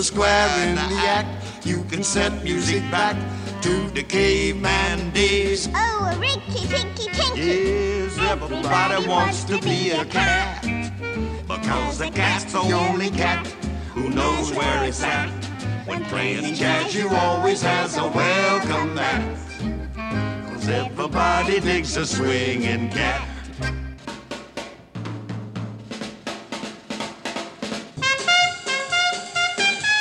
square in the act. You can set music back to the caveman days. Oh, a Rinky Tinky Tinky. Yes, everybody wants to be a cat, because the cat's the only cat who knows where it's at. When playing jazz, you always has a welcome mat, 'cause everybody digs a swinging cat.